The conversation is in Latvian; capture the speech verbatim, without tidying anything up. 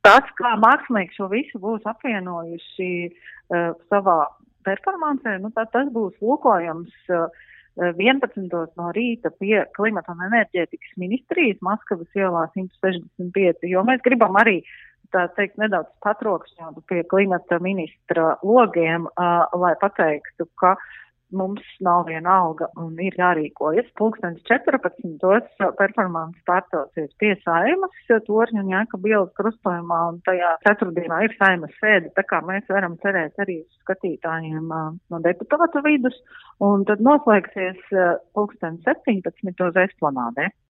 tas, kā mākslinieki šo visu būs apvienojuši uh, savā performancē, nu, tā, tas būs lūkojams uh, vienpadsmitos no rīta pie Klimata un enerģētikas ministrijas Maskavas ielā simt sešdesmit pieci, jo mēs gribam arī, tā teikt, nedaudz patrokšņot pie klimata ministra logiem, uh, lai pateiktu, ka mums nav viena alga un ir jārīkojas. Pulkstens četrpadsmitos performance pārcelsies pie Saimas Torņa un Jēkaba ielas krustojumā, un tajā ceturtdienā ir Saimas sēde, tā kā mēs varam cerēt arī uz skatītājiem uh, no deputātu vidus, un tad noslēgsies uh, pulkstens septiņpadsmitos Esplanādē.